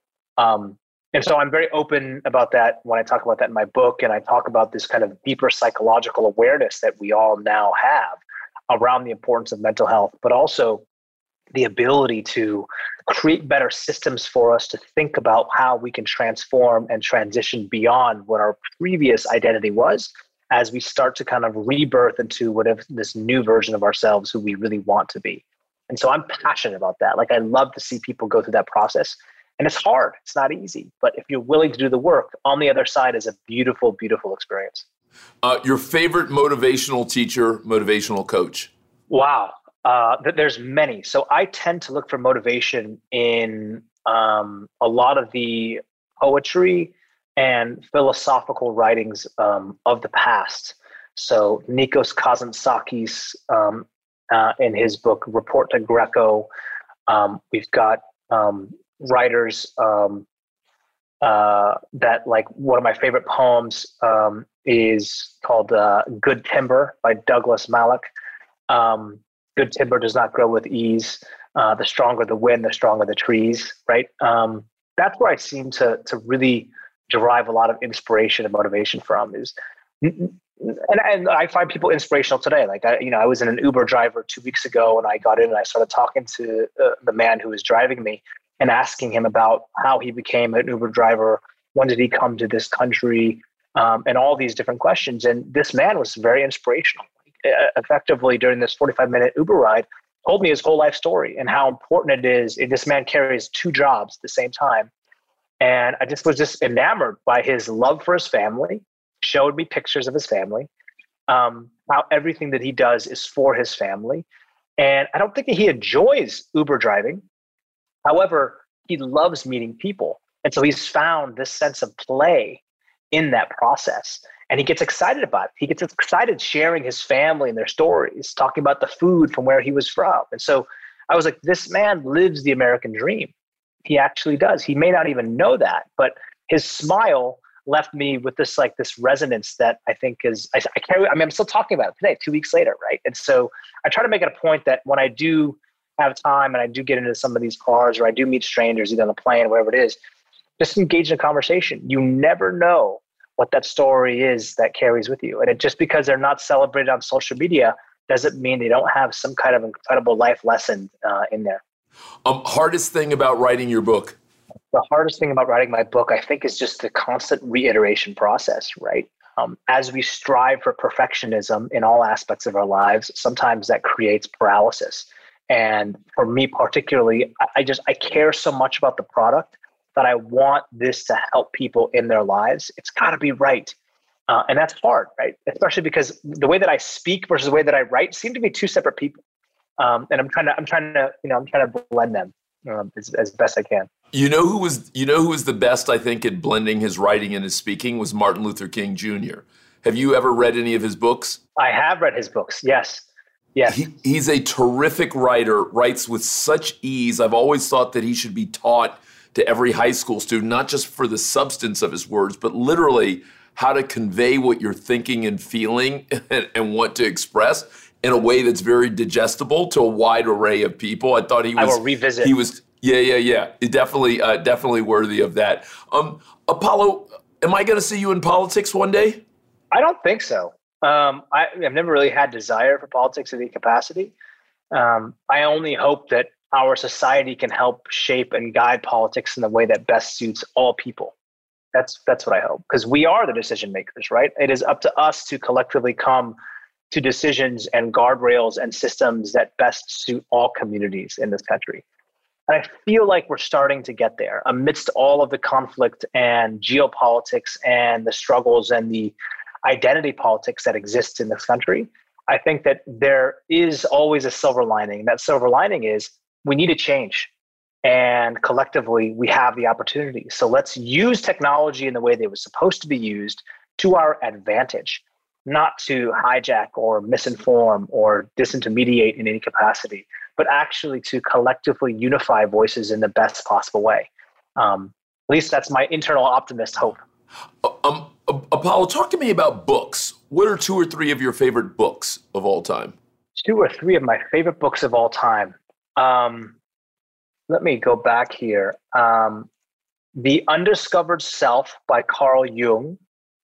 S9: And so I'm very open about that when I talk about that in my book, and I talk about this kind of deeper psychological awareness that we all now have around the importance of mental health, but also the ability to create better systems for us to think about how we can transform and transition beyond what our previous identity was, as we start to kind of rebirth into whatever this new version of ourselves who we really want to be. And so I'm passionate about that. Like, I love to see people go through that process. And it's hard. It's not easy. But if you're willing to do the work, on the other side is a beautiful, beautiful experience.
S8: Your favorite motivational teacher, motivational coach?
S9: Wow. There's many. So I tend to look for motivation in a lot of the poetry and philosophical writings of the past. So Nikos Kazantzakis, in his book, Report to Greco. We've got writers that, like, one of my favorite poems is called Good Timber by Douglas Malloch. Good timber does not grow with ease. The stronger the wind, the stronger the trees, right? That's where I seem to really derive a lot of inspiration and motivation from. And I find people inspirational today. Like, I was in an Uber driver 2 weeks ago, and I got in and I started talking to the man who was driving me and asking him about how he became an Uber driver. When did he come to this country? And all these different questions. And this man was very inspirational. Effectively, during this 45-minute Uber ride, told me his whole life story and how important it is. This man carries 2 jobs at the same time. And I was just enamored by his love for his family, showed me pictures of his family, how everything that he does is for his family. And I don't think he enjoys Uber driving. However, he loves meeting people. And so he's found this sense of play in that process. And he gets excited about it. He gets excited sharing his family and their stories, talking about the food from where he was from. And so I was like, this man lives the American dream. He actually does. He may not even know that, but his smile left me with this resonance that I think is, I carry. I mean, I'm still talking about it today, 2 weeks later, right? And so I try to make it a point that when I do have time and I do get into some of these cars, or I do meet strangers either on the plane, whatever it is, just engage in a conversation. You never know what that story is that carries with you. And just because they're not celebrated on social media doesn't mean they don't have some kind of incredible life lesson in there.
S8: Hardest thing about writing your book?
S9: The hardest thing about writing my book, I think, is just the constant reiteration process, right? As we strive for perfectionism in all aspects of our lives, sometimes that creates paralysis. And for me particularly, I care so much about the product that I want this to help people in their lives. It's got to be right. And that's hard, right? Especially because the way that I speak versus the way that I write seem to be 2 separate people. And I'm trying to blend them as best I can.
S8: You know who was the best, I think, at blending his writing and his speaking was Martin Luther King Jr. Have you ever read any of his books?
S9: I have read his books. Yes. Yes.
S8: He's a terrific writer, writes with such ease. I've always thought that he should be taught to every high school student, not just for the substance of his words, but literally how to convey what you're thinking and feeling and want to express in a way that's very digestible to a wide array of people. I thought he was.
S9: I will revisit.
S8: He was. Yeah. Definitely worthy of that. Apollo, am I going to see you in politics one day?
S9: I don't think so. I've never really had desire for politics in any capacity. I only hope that our society can help shape and guide politics in the way that best suits all people. That's what I hope, because we are the decision makers, right? It is up to us to collectively come to decisions and guardrails and systems that best suit all communities in this country. And I feel like we're starting to get there amidst all of the conflict and geopolitics and the struggles and the identity politics that exists in this country. I think that there is always a silver lining. That silver lining is we need to change. And collectively, we have the opportunity. So let's use technology in the way that it was supposed to be used to our advantage, not to hijack or misinform or disintermediate in any capacity, but actually to collectively unify voices in the best possible way. At least that's my internal optimist hope.
S8: Apollo, talk to me about books. What are 2 or 3 of your favorite books of all time?
S9: 2 or 3 of my favorite books of all time. Let me go back here. The Undiscovered Self by Carl Jung,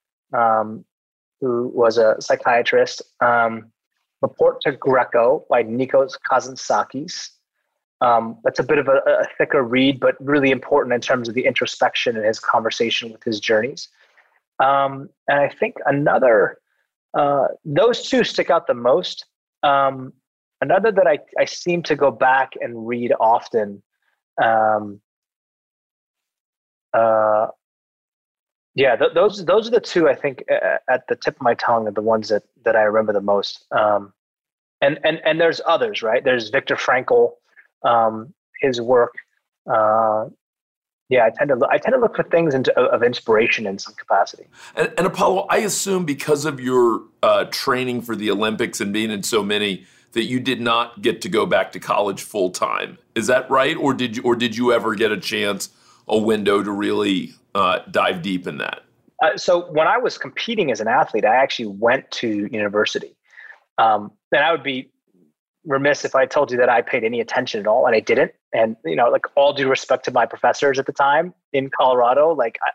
S9: who was a psychiatrist. Report to Greco by Nikos Kazantzakis. That's a bit of a thicker read, but really important in terms of the introspection and his conversation with his journeys. And I think those 2 stick out the most. Another that I seem to go back and read often. Those are the 2 I think at the tip of my tongue are the ones that I remember the most. And there's others, right? There's Viktor Frankl, his work. I tend to look for things of inspiration in some capacity.
S8: And Apollo, I assume because of your training for the Olympics and being in so many, that you did not get to go back to college full time. Is that right? Or did you ever get a window to really dive deep in that?
S9: So when I was competing as an athlete, I actually went to university. And I would be remiss if I told you that I paid any attention at all, and I didn't. And, like all due respect to my professors at the time in Colorado,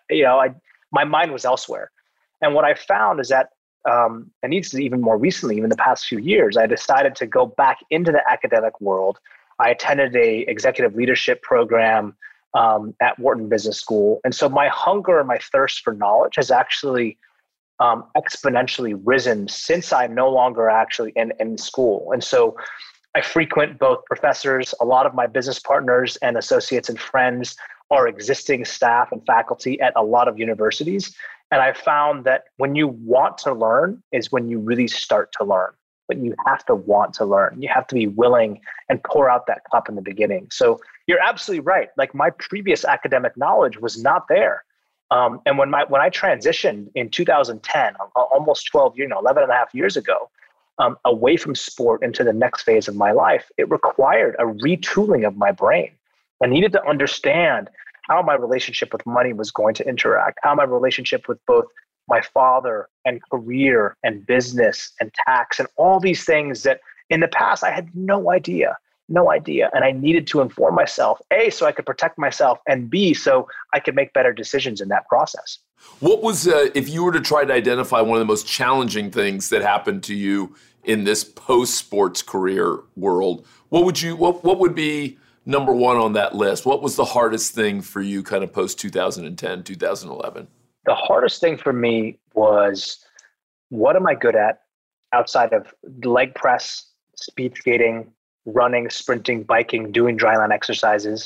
S9: my mind was elsewhere. And what I found is that, and even more recently, even the past few years, I decided to go back into the academic world. I attended a executive leadership program at Wharton Business School. And so my hunger and my thirst for knowledge has actually exponentially risen since I'm no longer actually in school. And so I frequent both professors. A lot of my business partners and associates and friends are existing staff and faculty at a lot of universities. And I found that when you want to learn is when you really start to learn. But you have to want to learn. You have to be willing and pour out that cup in the beginning. So you're absolutely right. Like my previous academic knowledge was not there. And when I transitioned in 2010, almost 11 and a half years ago, away from sport into the next phase of my life, it required a retooling of my brain. I needed to understand how my relationship with money was going to interact, how my relationship with both my father and career and business and tax and all these things that in the past I had no idea. And I needed to inform myself, A, so I could protect myself, and B, so I could make better decisions in that process.
S8: What was, if you were to try to identify one of the most challenging things that happened to you in this post-sports career world, what would be number one on that list? What was the hardest thing for you kind of post-2010, 2011?
S9: The hardest thing for me was, what am I good at outside of leg press, speed skating, running, sprinting, biking, doing dryland exercises?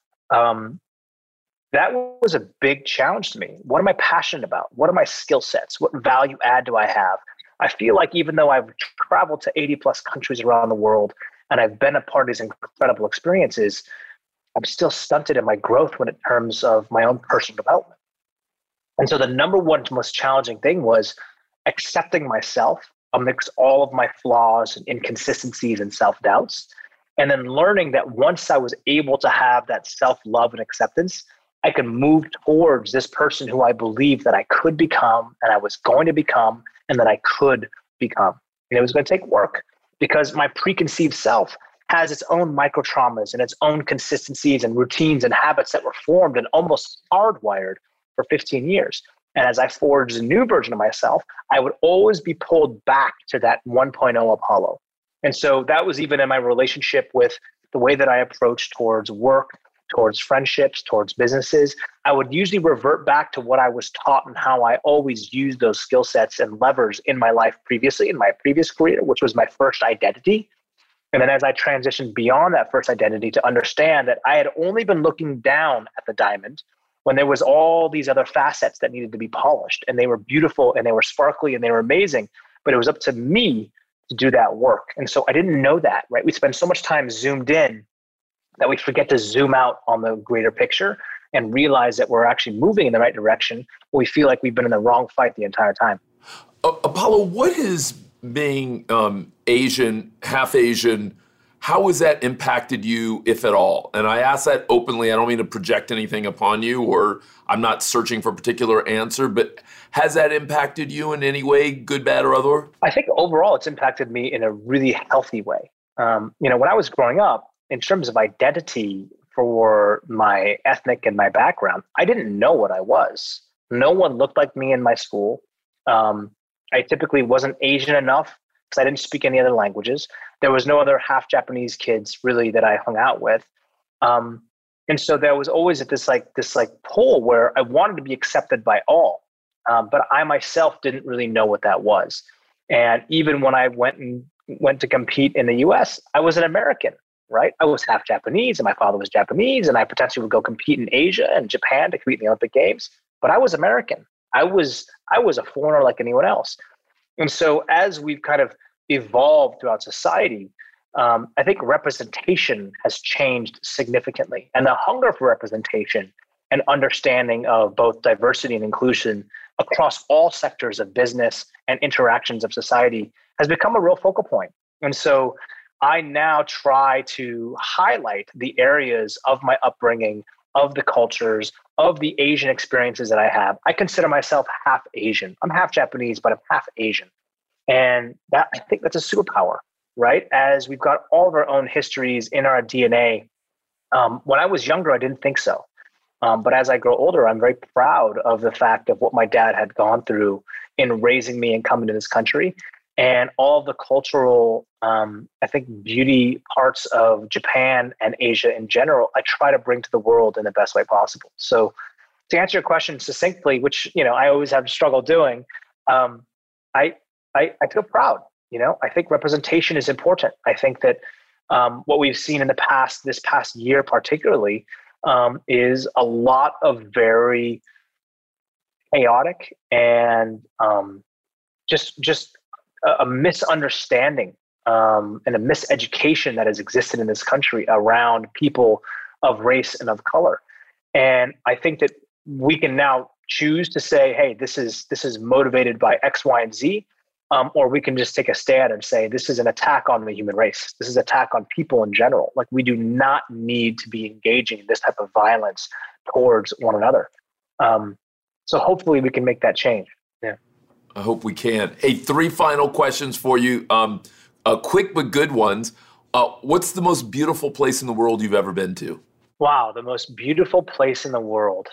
S9: That was a big challenge to me. What am I passionate about? What are my skill sets? What value add do I have? I feel like even though I've traveled to 80 plus countries around the world and I've been a part of these incredible experiences, I'm still stunted in my growth in terms of my own personal development. And so the number one most challenging thing was accepting myself amidst all of my flaws and inconsistencies and self-doubts, And then learning that once I was able to have that self-love and acceptance, I could move towards this person who I believed that I could become and I was going to become and that I could become. And it was going to take work because my preconceived self has its own micro traumas and its own consistencies and routines and habits that were formed and almost hardwired for 15 years. And as I forged a new version of myself, I would always be pulled back to that 1.0 Apollo. And so that was even in my relationship with the way that I approached towards work, towards friendships, towards businesses. I would usually revert back to what I was taught and how I always used those skill sets and levers in my life previously, in my previous career, which was my first identity. And then as I transitioned beyond that first identity to understand that I had only been looking down at the diamond when there was all these other facets that needed to be polished, and they were beautiful and they were sparkly and they were amazing, but it was up to me to do that work. And so I didn't know that, right? We spend so much time zoomed in that we forget to zoom out on the greater picture and realize that we're actually moving in the right direction, but we feel like we've been in the wrong fight the entire time.
S8: Apollo, what is being Asian, half Asian, how has that impacted you, if at all? And I ask that openly. I don't mean to project anything upon you, or I'm not searching for a particular answer, but has that impacted you in any way, good, bad, or other?
S9: I think overall it's impacted me in a really healthy way. When I was growing up, in terms of identity for my ethnic and my background, I didn't know what I was. No one looked like me in my school. I typically wasn't Asian enough because I didn't speak any other languages. There was no other half Japanese kids really that I hung out with. And so there was always this pull where I wanted to be accepted by all. But I myself didn't really know what that was. And even when I went to compete in the US, I was an American, right? I was half Japanese and my father was Japanese, and I potentially would go compete in Asia and Japan to compete in the Olympic Games, but I was American. I was a foreigner like anyone else. And so as we've kind of evolved throughout society, I think representation has changed significantly. And the hunger for representation and understanding of both diversity and inclusion across all sectors of business and interactions of society has become a real focal point. And so I now try to highlight the areas of my upbringing, of the cultures, of the Asian experiences that I have. I consider myself half Asian. I'm half Japanese, but I'm half Asian. And that, I think that's a superpower, right? As we've got all of our own histories in our DNA. When I was younger, I didn't think so. But as I grow older, I'm very proud of the fact of what my dad had gone through in raising me and coming to this country, and all the cultural, I think, beauty parts of Japan and Asia in general, I try to bring to the world in the best way possible. So to answer your question succinctly, which, I always have struggled doing, I feel proud. I think representation is important. I think that what we've seen in this past year particularly, is a lot of very chaotic and just a misunderstanding and a miseducation that has existed in this country around people of race and of color. And I think that we can now choose to say, hey, this is motivated by X, Y, and Z. Or we can just take a stand and say, this is an attack on the human race. This is an attack on people in general. Like, we do not need to be engaging in this type of violence towards one another. So hopefully we can make that change. Yeah.
S8: I hope we can. Hey, 3 final questions for you. Quick but good ones. What's the most beautiful place in the world you've ever been to?
S9: Wow, the most beautiful place in the world.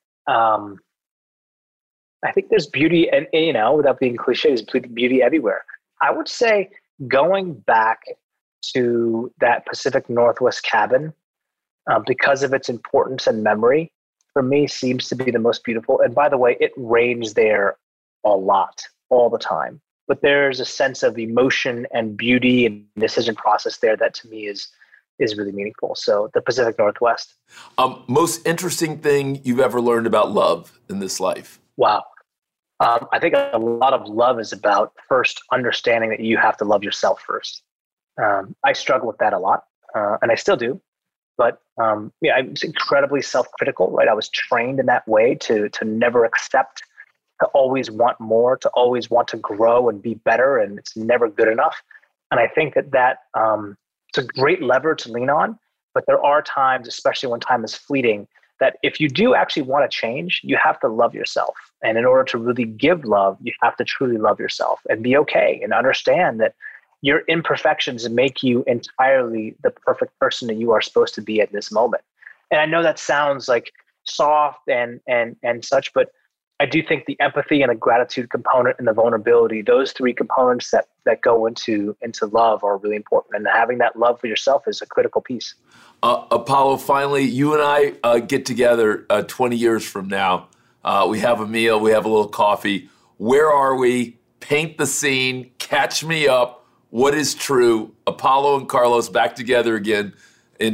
S9: I think there's beauty, and without being cliche, there's beauty everywhere. I would say going back to that Pacific Northwest cabin, because of its importance and memory, for me seems to be the most beautiful. And by the way, it rains there a lot, all the time. But there's a sense of emotion and beauty and decision process there that to me is really meaningful. So the Pacific Northwest.
S8: Most interesting thing you've ever learned about love in this life?
S9: Wow. I think a lot of love is about first understanding that you have to love yourself first. I struggle with that a lot, and I still do. But I'm incredibly self-critical, right? I was trained in that way to never accept, to always want more, to always want to grow and be better, and it's never good enough. And I think that it's a great lever to lean on. But there are times, especially when time is fleeting, that if you do actually want to change, you have to love yourself. And in order to really give love, you have to truly love yourself and be okay and understand that your imperfections make you entirely the perfect person that you are supposed to be at this moment. And I know that sounds like soft and such, but I do think the empathy and the gratitude component and the vulnerability, those three components that go into love are really important. And having that love for yourself is a critical piece.
S8: Apollo, finally, you and I get together 20 years from now. We have a meal, we have a little coffee. Where are we? Paint the scene, catch me up. What is true? Apollo and Carlos back together again in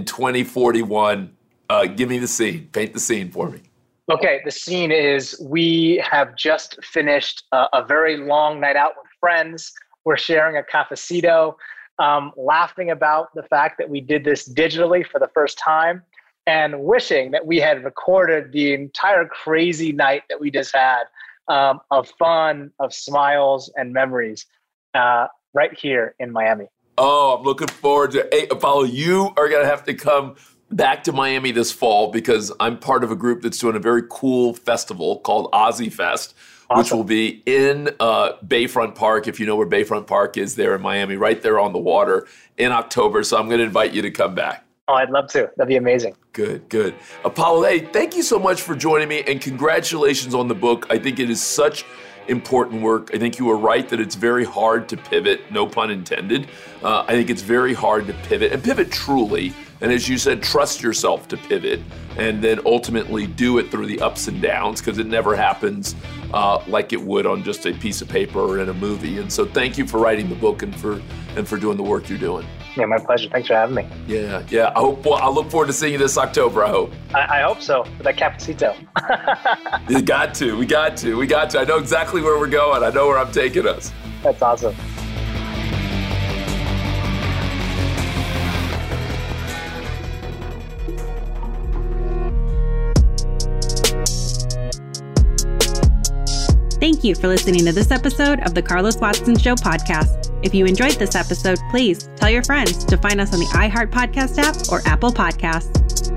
S8: 2041. Give me the scene. Paint the scene for me.
S9: Okay, the scene is we have just finished a very long night out with friends. We're sharing a cafecito, laughing about the fact that we did this digitally for the first time and wishing that we had recorded the entire crazy night that we just had of fun, of smiles and memories right here in Miami.
S8: Oh, I'm looking forward to it. Hey, Apollo, you are going to have to come back to Miami this fall because I'm part of a group that's doing a very cool festival called Ozzy Fest, which will be in Bayfront Park, if you know where Bayfront Park is there in Miami, right there on the water in October. So I'm going to invite you to come back.
S9: Oh, I'd love to. That'd be amazing.
S8: Good. Apollo, hey, thank you so much for joining me and congratulations on the book. I think it is such important work. I think you were right that it's very hard to pivot, no pun intended. I think it's very hard to pivot and pivot truly. And as you said, trust yourself to pivot and then ultimately do it through the ups and downs because it never happens like it would on just a piece of paper or in a movie. And so thank you for writing the book and for doing the work you're doing.
S9: Yeah, my pleasure. Thanks for having me.
S8: Yeah. I look forward to seeing you this October, I hope.
S9: I hope so, for that cafecito.
S8: We got to. I know exactly where we're going. I know where I'm taking us.
S9: That's awesome.
S7: Thank you for listening to this episode of the Carlos Watson Show podcast. If you enjoyed this episode, please tell your friends to find us on the iHeart Podcast app or Apple Podcasts.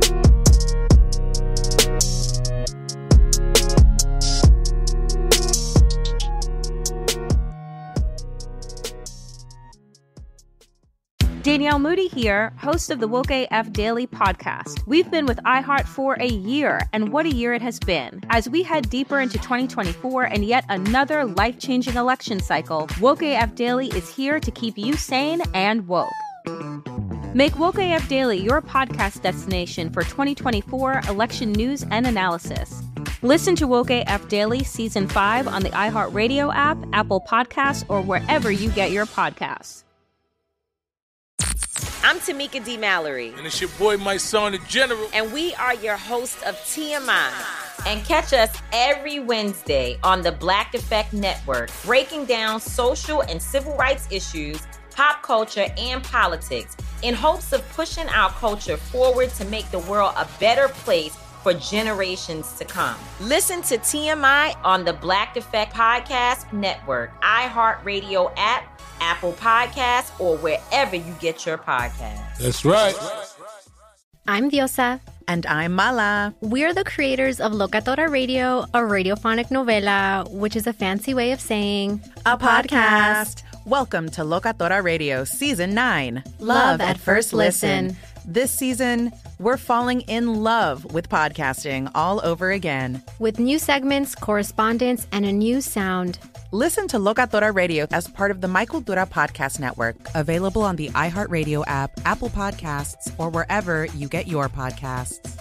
S3: Danielle Moody here, host of the Woke AF Daily podcast. We've been with iHeart for a year, and what a year it has been. As we head deeper into 2024 and yet another life-changing election cycle, Woke AF Daily is here to keep you sane and woke. Make Woke AF Daily your podcast destination for 2024 election news and analysis. Listen to Woke AF Daily Season 5 on the iHeartRadio app, Apple Podcasts, or wherever you get your podcasts.
S16: I'm Tamika D. Mallory.
S17: And it's your boy, my son, the General.
S16: And we are your hosts of TMI. And catch us every Wednesday on the Black Effect Network, breaking down social and civil rights issues, pop culture, and politics in hopes of pushing our culture forward to make the world a better place for generations to come. Listen to TMI on the Black Effect Podcast Network, iHeartRadio app, Apple Podcasts, or wherever you get your podcasts.
S17: That's right.
S4: I'm Diosa.
S5: And I'm Mala.
S4: We're the creators of Locatora Radio, a radiophonic novela, which is a fancy way of saying
S5: a podcast. Welcome to Locatora Radio Season 9.
S4: Love at First Listen.
S5: This season, we're falling in love with podcasting all over again.
S4: With new segments, correspondence, and a new sound.
S5: Listen to Locatora Radio as part of the Michael Dura Podcast Network, available on the iHeartRadio app, Apple Podcasts, or wherever you get your podcasts.